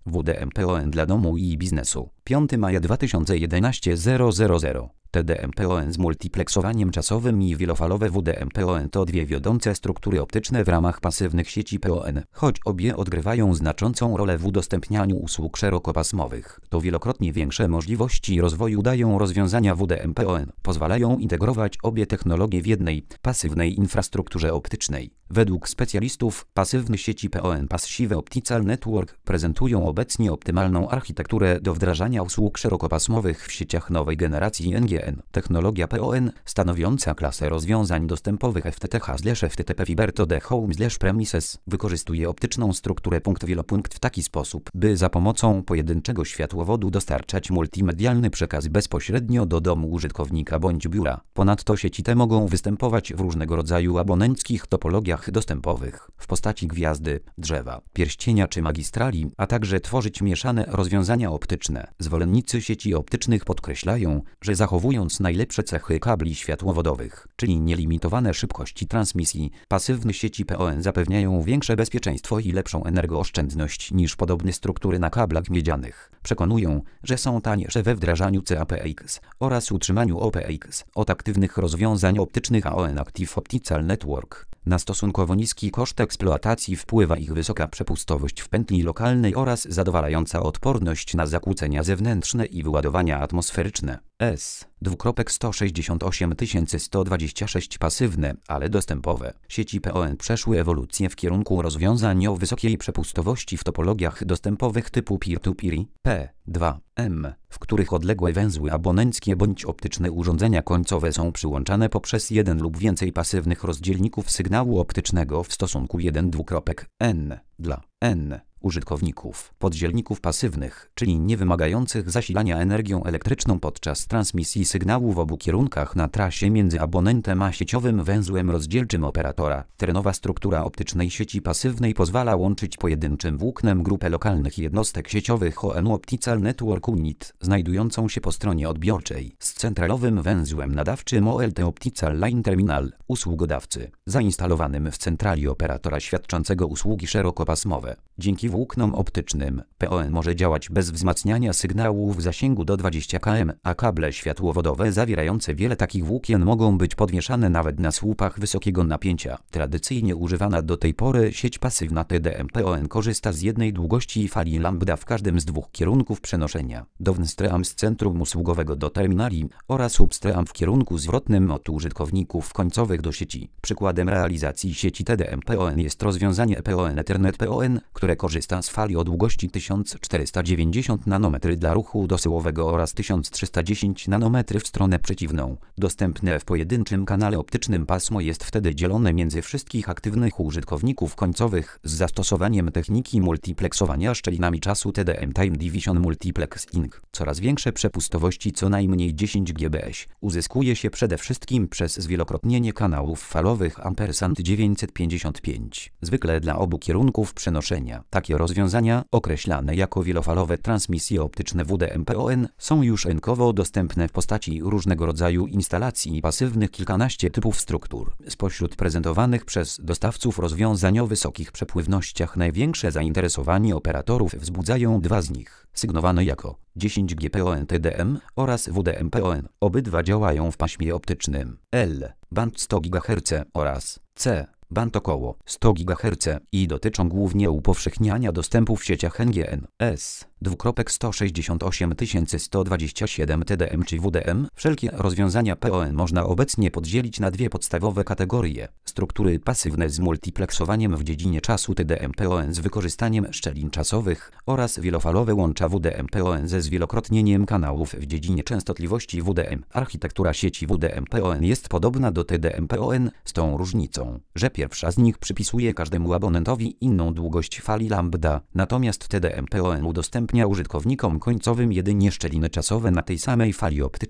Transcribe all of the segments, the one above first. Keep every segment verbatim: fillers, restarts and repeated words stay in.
W D M P O N dla domu i biznesu. piątego maja dwa tysiące jedenastego zero zero zero. T D M P O N z multipleksowaniem czasowym i wielofalowe W D M P O N to dwie wiodące struktury optyczne w ramach pasywnych sieci P O N. Choć obie odgrywają znaczącą rolę w udostępnianiu usług szerokopasmowych, to wielokrotnie większe możliwości rozwoju dają rozwiązania W D M P O N. Pozwalają integrować obie technologie w jednej, pasywnej infrastrukturze optycznej. Według specjalistów, pasywne sieci P O N Passive Optical Network prezentują obecnie optymalną architekturę do wdrażania usług szerokopasmowych w sieciach nowej generacji N G N. Technologia P O N, stanowiąca klasę rozwiązań dostępowych F T T H/F T T P Fiber to the Home/Premises, wykorzystuje optyczną strukturę punkt-wielopunkt w taki sposób, by za pomocą pojedynczego światłowodu dostarczać multimedialny przekaz bezpośrednio do domu użytkownika bądź biura. Ponadto sieci te mogą występować w różnego rodzaju abonenckich topologiach dostępowych w postaci gwiazdy, drzewa, pierścienia czy magistrali, a także tworzyć mieszane rozwiązania optyczne. Zwolennicy sieci optycznych podkreślają, że zachowując najlepsze cechy kabli światłowodowych, czyli nielimitowane szybkości transmisji, pasywne sieci P O N zapewniają większe bezpieczeństwo i lepszą energooszczędność niż podobne struktury na kablach miedzianych. Przekonują, że są tańsze we wdrażaniu C A P X oraz utrzymaniu O P X od aktywnych rozwiązań optycznych A O N Active Optical Network. Na stosunkowo niski koszt eksploatacji wpływa ich wysoka przepustowość w pętli lokalnej oraz zadowalająca odporność na zakłócenia zewnętrzne i wyładowania atmosferyczne. S sto sześćdziesiąt osiem tysięcy sto dwadzieścia sześć pasywne, ale dostępowe. Sieci P O N przeszły ewolucję w kierunku rozwiązań o wysokiej przepustowości w topologiach dostępowych typu peer-to-peer P dwa M, w których odległe węzły abonenckie bądź optyczne urządzenia końcowe są przyłączane poprzez jeden lub więcej pasywnych rozdzielników sygnału optycznego w stosunku jeden N dla N użytkowników. Poddzielników pasywnych, czyli nie wymagających zasilania energią elektryczną podczas transmisji sygnału w obu kierunkach na trasie między abonentem a sieciowym węzłem rozdzielczym operatora. Terenowa struktura optycznej sieci pasywnej pozwala łączyć pojedynczym włóknem grupę lokalnych jednostek sieciowych O N Optical Network Unit, znajdującą się po stronie odbiorczej, z centralowym węzłem nadawczym O L T Optical Line Terminal, usługodawcy, zainstalowanym w centrali operatora świadczącego usługi szerokopasmowe. Dzięki włóknom optycznym P O N może działać bez wzmacniania sygnału w zasięgu do dwudziestu kilometrów, a kable światłowodowe zawierające wiele takich włókien mogą być podwieszane nawet na słupach wysokiego napięcia. Tradycyjnie używana do tej pory sieć pasywna T D M P O N korzysta z jednej długości fali lambda w każdym z dwóch kierunków przenoszenia, downstream z centrum usługowego do terminali oraz upstream w kierunku zwrotnym od użytkowników końcowych do sieci. Przykładem realizacji sieci T D M P O N jest rozwiązanie P O N Ethernet P O N, które korzysta z fali o długości tysiąc czterysta dziewięćdziesiąt nanometrów dla ruchu dosyłowego oraz tysiąc trzysta dziesięć nanometrów w stronę przeciwną. Dostępne w pojedynczym kanale optycznym pasmo jest wtedy dzielone między wszystkich aktywnych użytkowników końcowych z zastosowaniem techniki multipleksowania szczelinami czasu T D M Time Division Multiplexing. Coraz większe przepustowości, co najmniej dziesięć gigabitów, uzyskuje się przede wszystkim przez zwielokrotnienie kanałów falowych ampersand dziewięćset pięćdziesiąt pięć, zwykle dla obu kierunków przenoszenia. Takie rozwiązania, określane jako wielofalowe transmisje optyczne W D M P O N, są już rynkowo dostępne w postaci różnego rodzaju instalacji pasywnych kilkanaście typów struktur. Spośród prezentowanych przez dostawców rozwiązań o wysokich przepływnościach największe zainteresowanie operatorów wzbudzają dwa z nich, sygnowane jako dziesięć G P O N T D M oraz W D M P O N. Obydwa działają w paśmie optycznym L band sto gigaherców oraz C band około sto gigaherców i dotyczą głównie upowszechniania dostępu w sieciach N G N. S sto sześćdziesiąt osiem tysięcy sto dwadzieścia siedem T D M czy W D M. Wszelkie rozwiązania P O N można obecnie podzielić na dwie podstawowe kategorie: struktury pasywne z multipleksowaniem w dziedzinie czasu T D M P O N z wykorzystaniem szczelin czasowych oraz wielofalowe łącza W D M P O N ze zwielokrotnieniem kanałów w dziedzinie częstotliwości W D M. Architektura sieci W D M P O N jest podobna do T D M P O N z tą różnicą, że pierwsza z nich przypisuje każdemu abonentowi inną długość fali lambda, natomiast T D M P O N udostępnia użytkownikom końcowym jedynie szczeliny czasowe na tej samej fali optycznej.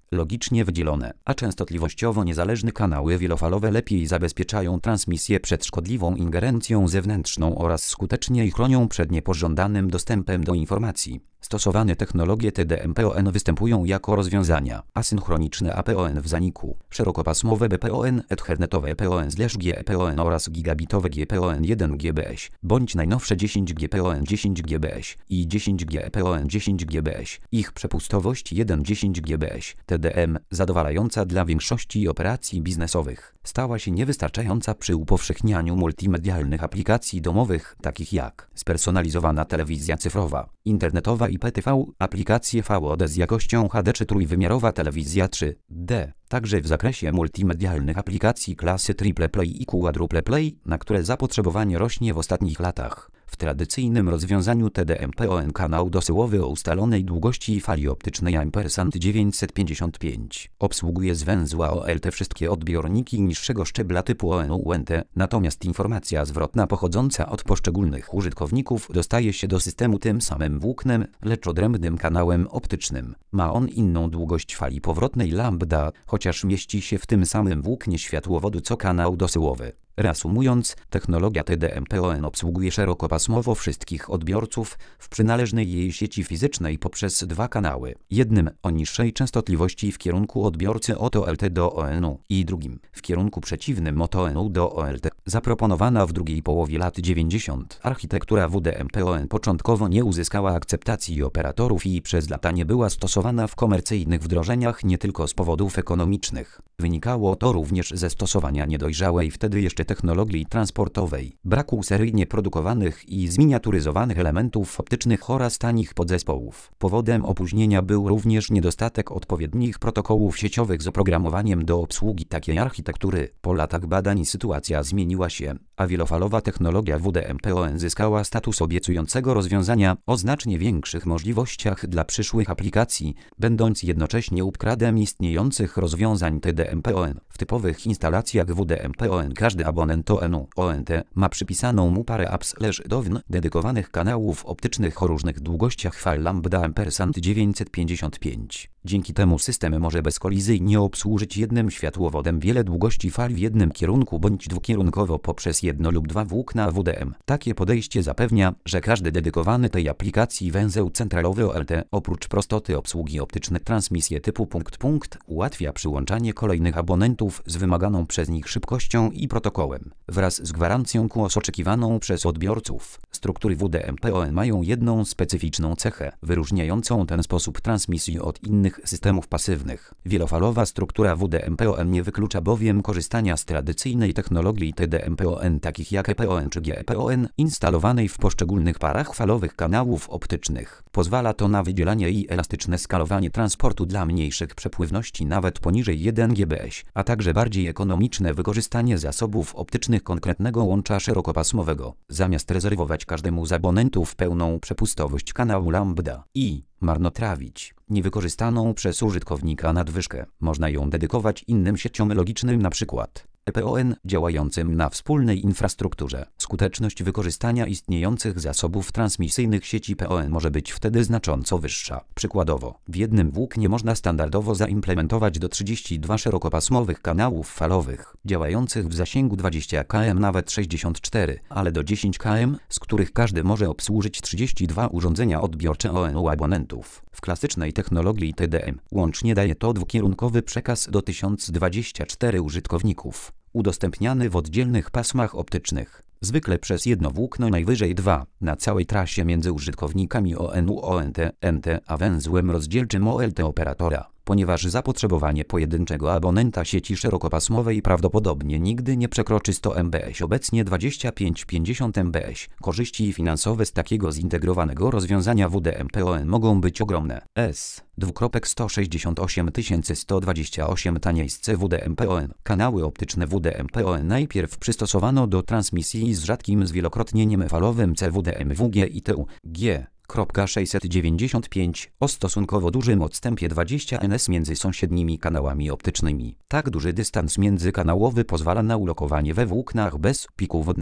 logicznie wydzielone, a częstotliwościowo niezależne kanały wielofalowe lepiej zabezpieczają transmisję przed szkodliwą ingerencją zewnętrzną oraz skuteczniej chronią przed niepożądanym dostępem do informacji. Stosowane technologie T D M P O N występują jako rozwiązania asynchroniczne A P O N w zaniku, szerokopasmowe B P O N, ethernetowe P O N/G P O N oraz gigabitowe G P O N jeden G B S, bądź najnowsze dziesięć G P O N dziesięć G B S i dziesięć G P O N dziesięć G B S. Ich przepustowość jeden dziesięć G B S. T D M, zadowalająca dla większości operacji biznesowych, stała się niewystarczająca przy upowszechnianiu multimedialnych aplikacji domowych, takich jak spersonalizowana telewizja cyfrowa, internetowa I P T V, aplikacje V O D z jakością H D czy trójwymiarowa telewizja trzy D. Także w zakresie multimedialnych aplikacji klasy Triple Play i Quadruple Play, na które zapotrzebowanie rośnie w ostatnich latach. W tradycyjnym rozwiązaniu T D M P O N kanał dosyłowy o ustalonej długości fali optycznej ampersand dziewięćset pięćdziesiąt pięć obsługuje z węzła O L T wszystkie odbiorniki niższego szczebla typu O N U N T, natomiast informacja zwrotna pochodząca od poszczególnych użytkowników dostaje się do systemu tym samym włóknem, lecz odrębnym kanałem optycznym. Ma on inną długość fali powrotnej lambda, chociaż mieści się w tym samym włóknie światłowodu co kanał dosyłowy. Reasumując, technologia T D M P O N obsługuje szerokopasmowo wszystkich odbiorców w przynależnej jej sieci fizycznej poprzez dwa kanały. Jednym o niższej częstotliwości w kierunku odbiorcy od O L T do O N U i drugim w kierunku przeciwnym od O N U do O L T. Zaproponowana w drugiej połowie lat dziewięćdziesiątych architektura W D M P O N początkowo nie uzyskała akceptacji operatorów i przez lata nie była stosowana w komercyjnych wdrożeniach nie tylko z powodów ekonomicznych. Wynikało to również ze stosowania niedojrzałej wtedy jeszcze technologii transportowej, braku seryjnie produkowanych i zminiaturyzowanych elementów optycznych oraz tanich podzespołów. Powodem opóźnienia był również niedostatek odpowiednich protokołów sieciowych z oprogramowaniem do obsługi takiej architektury. Po latach badań sytuacja zmieniła się, a wielofalowa technologia W D M P O N zyskała status obiecującego rozwiązania o znacznie większych możliwościach dla przyszłych aplikacji, będąc jednocześnie upgradem istniejących rozwiązań T D M P O N. W typowych instalacjach W D M P O N każdy abonent O N U O N T ma przypisaną mu parę apps/D O W N dedykowanych kanałów optycznych o różnych długościach fal lambda ampersand dziewięćset pięćdziesiąt pięć. Dzięki temu system może bezkolizyjnie obsłużyć jednym światłowodem wiele długości fal w jednym kierunku bądź dwukierunkowo poprzez jedno lub dwa włókna W D M. Takie podejście zapewnia, że każdy dedykowany tej aplikacji węzeł centralowy O L T, oprócz prostoty obsługi optycznej transmisję typu punkt-punkt, ułatwia przyłączanie kolejnych abonentów z wymaganą przez nich szybkością i protokołem. Wraz z gwarancją Q O S oczekiwaną przez odbiorców, struktury W D M P O N mają jedną specyficzną cechę, wyróżniającą ten sposób transmisji od innych systemów pasywnych. Wielofalowa struktura W D M P O N nie wyklucza bowiem korzystania z tradycyjnej technologii T D M P O N takich jak E P O N czy G P O N, instalowanej w poszczególnych parach falowych kanałów optycznych. Pozwala to na wydzielanie i elastyczne skalowanie transportu dla mniejszych przepływności nawet poniżej jeden G B S, a także bardziej ekonomiczne wykorzystanie zasobów optycznych konkretnego łącza szerokopasmowego. Zamiast rezerwować każdemu z abonentów pełną przepustowość kanału lambda i marnotrawić niewykorzystaną przez użytkownika nadwyżkę, można ją dedykować innym sieciom logicznym, np. E P O N działającym na wspólnej infrastrukturze. Skuteczność wykorzystania istniejących zasobów transmisyjnych sieci P O N może być wtedy znacząco wyższa. Przykładowo, w jednym włóknie można standardowo zaimplementować do trzydziestu dwóch szerokopasmowych kanałów falowych, działających w zasięgu dwadzieścia kilometrów, nawet sześćdziesiąt cztery, ale do dziesięć kilometrów, z których każdy może obsłużyć trzydzieści dwa urządzenia odbiorcze O N U abonentów. W klasycznej technologii T D M łącznie daje to dwukierunkowy przekaz do tysiąc dwadzieścia cztery użytkowników, udostępniany w oddzielnych pasmach optycznych, zwykle przez jedno włókno, najwyżej dwa, na całej trasie między użytkownikami O N U O N T, N T a węzłem rozdzielczym O L T operatora. Ponieważ zapotrzebowanie pojedynczego abonenta sieci szerokopasmowej prawdopodobnie nigdy nie przekroczy sto megabajtów, obecnie dwadzieścia pięć do pięćdziesięciu megabajtów, korzyści finansowe z takiego zintegrowanego rozwiązania W D M P O N mogą być ogromne. S. sto sześćdziesiąt osiem tysięcy sto dwadzieścia osiem taniej z C W D M P O N. Kanały optyczne W D M P O N najpierw przystosowano do transmisji z rzadkim zwielokrotnieniem falowym C W D M W G i T U G. sześćset dziewięćdziesiąt pięć o stosunkowo dużym odstępie dwadzieścia N S między sąsiednimi kanałami optycznymi. Tak duży dystans międzykanałowy pozwala na ulokowanie we włóknach bez piku wodnego.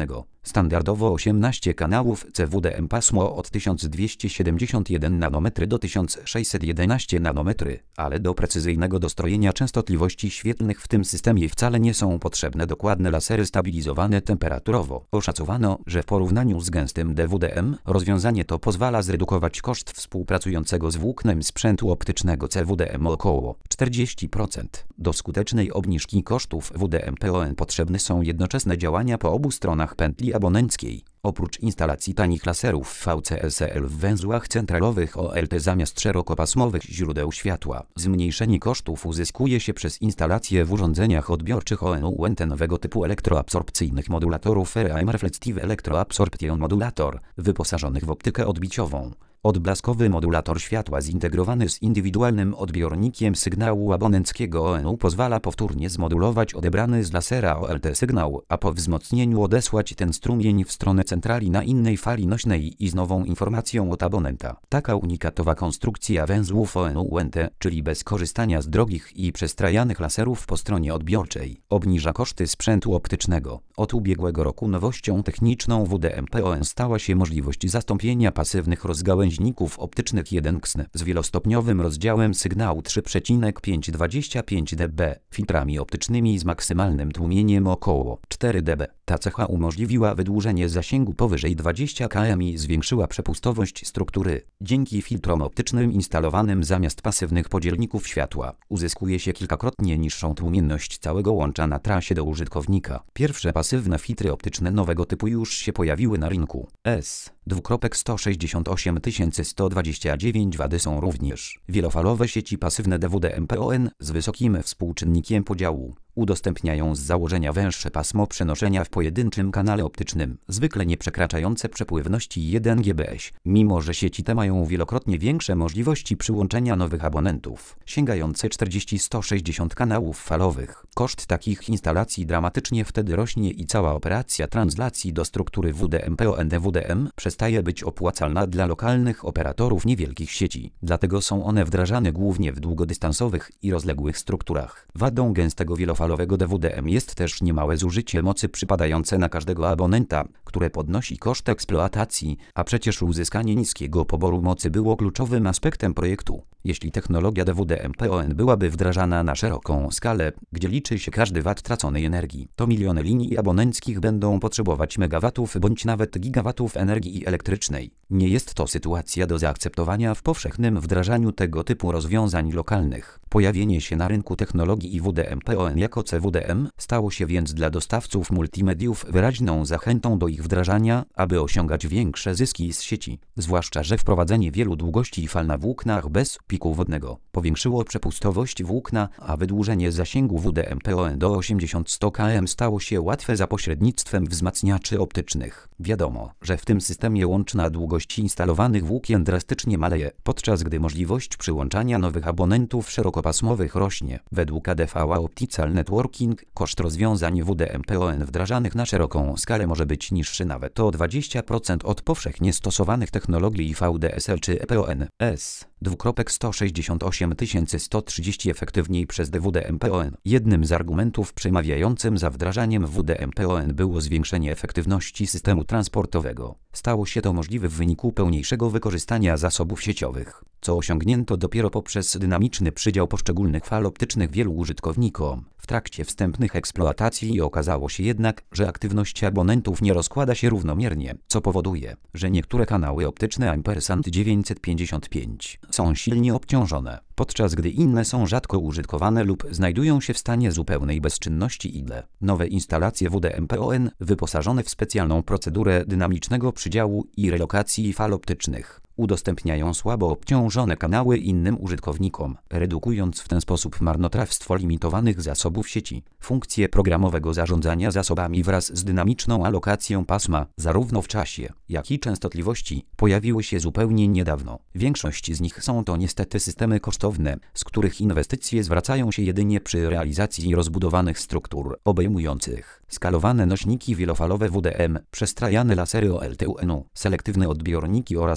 Standardowo osiemnaście kanałów C W D M pasmo od tysiąc dwieście siedemdziesiąt jeden nanometry do tysiąc sześćset jedenaście nanometry, ale do precyzyjnego dostrojenia częstotliwości świetlnych w tym systemie wcale nie są potrzebne dokładne lasery stabilizowane temperaturowo. Oszacowano, że w porównaniu z gęstym D W D M rozwiązanie to pozwala zredukować koszt współpracującego z włóknem sprzętu optycznego C W D M o około czterdzieści procent. Do skutecznej obniżki kosztów W D M P O N potrzebne są jednoczesne działania po obu stronach pętli abonenckiej. Oprócz instalacji tanich laserów V C S L w węzłach centralowych O L T zamiast szerokopasmowych źródeł światła, zmniejszenie kosztów uzyskuje się przez instalację w urządzeniach odbiorczych O N U N T nowego typu elektroabsorpcyjnych modulatorów R A M Reflective Electro-Absorption Modulator, wyposażonych w optykę odbiciową. Odblaskowy modulator światła zintegrowany z indywidualnym odbiornikiem sygnału abonenckiego O N U pozwala powtórnie zmodulować odebrany z lasera O L T sygnał, a po wzmocnieniu odesłać ten strumień w stronę centrali na innej fali nośnej i z nową informacją od abonenta. Taka unikatowa konstrukcja węzłów O N U N T, czyli bez korzystania z drogich i przestrajanych laserów po stronie odbiorczej, obniża koszty sprzętu optycznego. Od ubiegłego roku nowością techniczną W D M P O N stała się możliwość zastąpienia pasywnych rozgałęźników optycznych jeden X N z wielostopniowym rozdziałem sygnału trzy przecinek pięćset dwadzieścia pięć decybeli, filtrami optycznymi z maksymalnym tłumieniem około cztery decybele. Ta cecha umożliwiła wydłużenie zasięgu powyżej dwudziestu kilometrów i zwiększyła przepustowość struktury. Dzięki filtrom optycznym instalowanym zamiast pasywnych podzielników światła, uzyskuje się kilkakrotnie niższą tłumienność całego łącza na trasie do użytkownika. Pierwsze pasywne filtry optyczne nowego typu już się pojawiły na rynku. S sto sześćdziesiąt osiem tysięcy sto dwadzieścia dziewięć wady są również wielofalowe sieci pasywne D W D M P O N z wysokim współczynnikiem podziału. Udostępniają z założenia węższe pasmo przenoszenia w pojedynczym kanale optycznym, zwykle nie przekraczające przepływności jeden gigabit, mimo że sieci te mają wielokrotnie większe możliwości przyłączenia nowych abonentów, sięgające czterdzieści do stu sześćdziesięciu kanałów falowych. Koszt takich instalacji dramatycznie wtedy rośnie i cała operacja translacji do struktury W D M P O N D W D M przestaje być opłacalna dla lokalnych operatorów niewielkich sieci. Dlatego są one wdrażane głównie w długodystansowych i rozległych strukturach. Wadą gęstego wielofalowego D W D M jest też niemałe zużycie mocy przypadające na każdego abonenta, które podnosi koszt eksploatacji, a przecież uzyskanie niskiego poboru mocy było kluczowym aspektem projektu. Jeśli technologia D W D M P O N byłaby wdrażana na szeroką skalę, gdzie liczy się każdy wat traconej energii, to miliony linii abonenckich będą potrzebować megawatów bądź nawet gigawatów energii elektrycznej. Nie jest to sytuacja do zaakceptowania w powszechnym wdrażaniu tego typu rozwiązań lokalnych. Pojawienie się na rynku technologii I W D M P O N jako C W D M stało się więc dla dostawców multimediów wyraźną zachętą do ich wdrażania, aby osiągać większe zyski z sieci. Zwłaszcza, że wprowadzenie wielu długości fal na włóknach bez piku wodnego powiększyło przepustowość włókna, a wydłużenie zasięgu W D M P O N do osiemdziesięciu do stu kilometrów stało się łatwe za pośrednictwem wzmacniaczy optycznych. Wiadomo, że w tym systemie łączna długość instalowanych włókien drastycznie maleje, podczas gdy możliwość przyłączania nowych abonentów szerokopasmowych rośnie. Według A D V Optical Networking koszt rozwiązań W D M P O N wdrażanych na szeroką skalę może być niższy nawet o dwadzieścia procent od powszechnie stosowanych technologii V D S L czy E P O N. S sto sześćdziesiąt osiem tysięcy sto trzydzieści efektywniej przez D W D M P O N. Jednym z argumentów przemawiającym za wdrażaniem W D M P O N było zwiększenie efektywności systemu transportowego. Stało się to możliwe w wyniku pełniejszego wykorzystania zasobów sieciowych, co osiągnięto dopiero poprzez dynamiczny przydział poszczególnych fal optycznych wielu użytkownikom. W trakcie wstępnych eksploatacji okazało się jednak, że aktywność abonentów nie rozkłada się równomiernie, co powoduje, że niektóre kanały optyczne ampersand dziewięćset pięćdziesiąt pięć są silnie obciążone, podczas gdy inne są rzadko użytkowane lub znajdują się w stanie zupełnej bezczynności. Ile nowe instalacje W D M P O N wyposażone w specjalną procedurę dynamicznego przydziału i relokacji fal optycznych udostępniają słabo obciążone kanały innym użytkownikom, redukując w ten sposób marnotrawstwo limitowanych zasobów sieci. Funkcje programowego zarządzania zasobami wraz z dynamiczną alokacją pasma, zarówno w czasie, jak i częstotliwości, pojawiły się zupełnie niedawno. Większość z nich są to niestety systemy kosztowne, z których inwestycje zwracają się jedynie przy realizacji rozbudowanych struktur, obejmujących skalowane nośniki wielofalowe W D M, przestrajane lasery O L T U N U, selektywne odbiorniki oraz elastyczne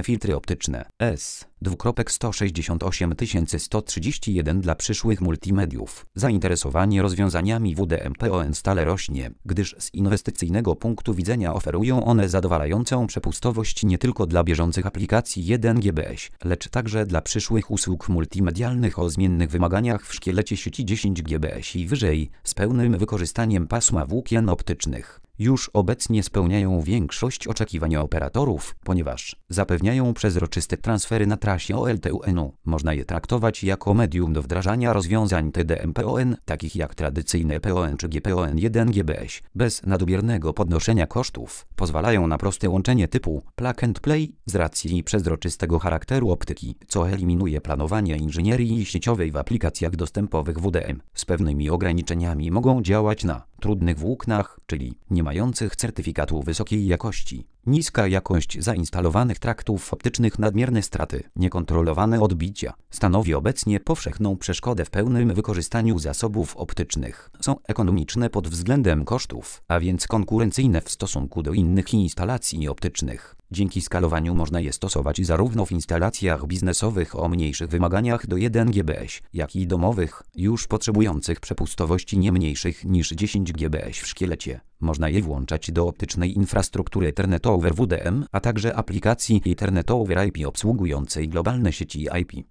optyczne filtry optyczne S sto sześćdziesiąt osiem tysięcy sto trzydzieści jeden dla przyszłych multimediów. Zainteresowanie rozwiązaniami W D M P O N stale rośnie, gdyż z inwestycyjnego punktu widzenia oferują one zadowalającą przepustowość nie tylko dla bieżących aplikacji jeden gigabajtów, lecz także dla przyszłych usług multimedialnych o zmiennych wymaganiach w szkielecie sieci dziesięć gigabajtów i wyżej, z pełnym wykorzystaniem pasma włókien optycznych. Już obecnie spełniają większość oczekiwań operatorów, ponieważ zapewniają przezroczyste transfery na trasie O L T U N. Można je traktować jako medium do wdrażania rozwiązań T D M P O N, takich jak tradycyjne P O N czy G P O N jeden gigabajt, bez nadmiernego podnoszenia kosztów. Pozwalają na proste łączenie typu plug and play z racji przezroczystego charakteru optyki, co eliminuje planowanie inżynierii sieciowej w aplikacjach dostępowych W D M. Z pewnymi ograniczeniami mogą działać na trudnych włóknach, czyli nie mających certyfikatu wysokiej jakości. Niska jakość zainstalowanych traktów optycznych, nadmierne straty, niekontrolowane odbicia stanowi obecnie powszechną przeszkodę w pełnym wykorzystaniu zasobów optycznych. Są ekonomiczne pod względem kosztów, a więc konkurencyjne w stosunku do innych instalacji optycznych. Dzięki skalowaniu można je stosować zarówno w instalacjach biznesowych o mniejszych wymaganiach do jeden gigabajt, jak i domowych, już potrzebujących przepustowości nie mniejszych niż dziesięć gigabajtów w szkielecie. Można je włączać do optycznej infrastruktury Ethernet over W D M, a także aplikacji Ethernet over I P obsługującej globalne sieci I P.